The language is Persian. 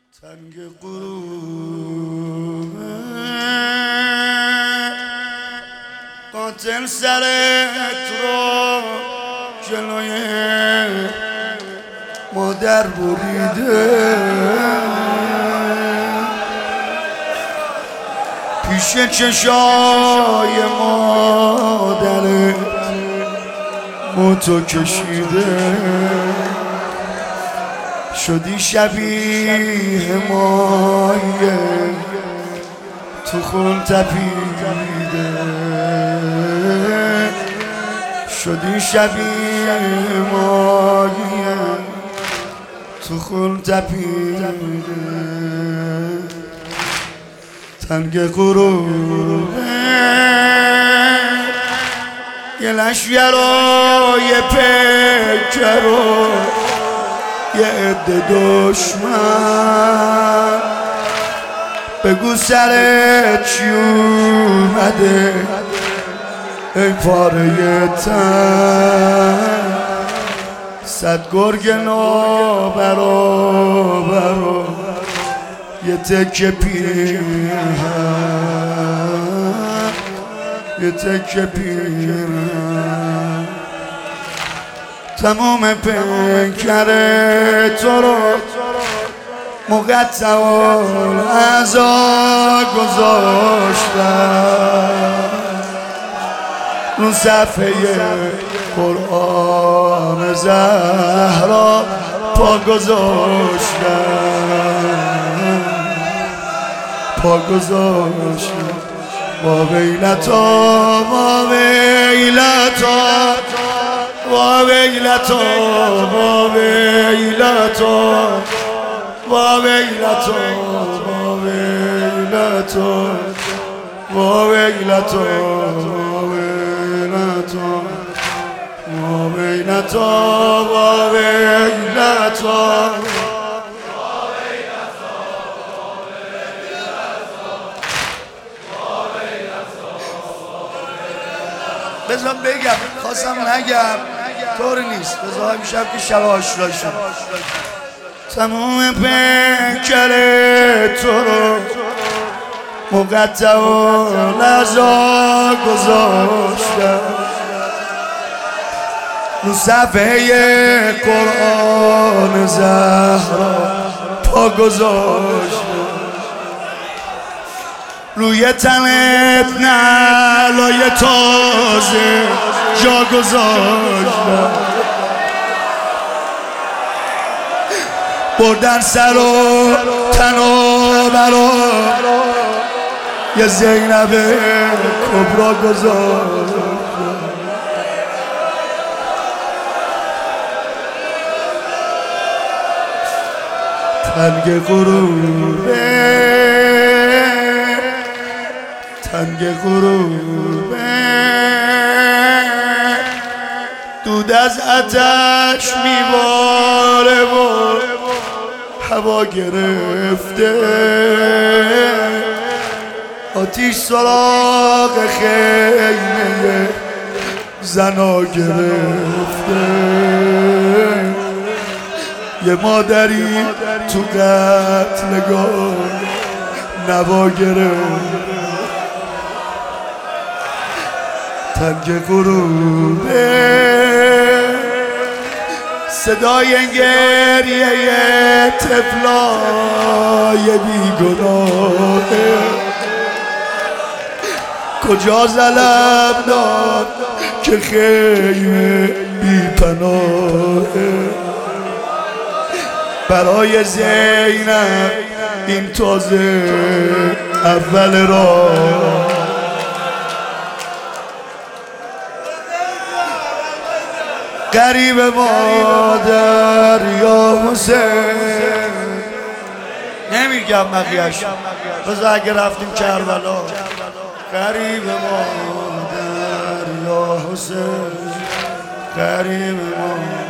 تنگ غروب قاتل سرت رو جلوی مادر بریده، پیش چشای مادرت موتو کشیده، شدی شبیه مایه تو خون تپیده، شدی شبیه مایه تو خون تپیده. تنگ غروبه یه لشگر و یه پیکر و یه عده دشمن، بگو سرت چی اومده ای پاره تن، صد گرگ نابرابر و یه تکه پیرهن، یه تکه پیرهن. تمام پیکر تو رو مقطع الاعضا گذاشتم، رو صفحه قرآن زهرا پا گذاشتم، پا گذاشتم. وا ویلتا وا ویلتا وا ویلتا وا ویلتا وا ویلتا وا ویلتا وا ویلتا وا ویلتا وا ویلتا. بذار بگم، خواستم نگم طوری نیست، بذار میشم که شب آشنا شد. تموم پیکر تو رو مقطع و لرزا گذاشتم، رو صفحه قرآن زهرا پا گذاشتم، روی تنت نعلای تازه جا گذاشتم، بردن سر و تن و برا یه زینب کبرا گذاشتم. تنگ غروبه تنگ غروبه دود از آتش میباره و هوا گرفته، آتیش سراغ خیمه زنا گرفته، یه مادری تو قتلگاه نوا گرفته. تنگ غروبه صدای گریه طفلای بیگناهه، کجا ظلم داد که خیمه بی پناهه، برای زینب این تازه اول راه. غریب مادر یا حسین، نمیگم بقیه‌اش، بذار اگه رفتیم کربلا. غریب مادر یا حسین، غریب مادر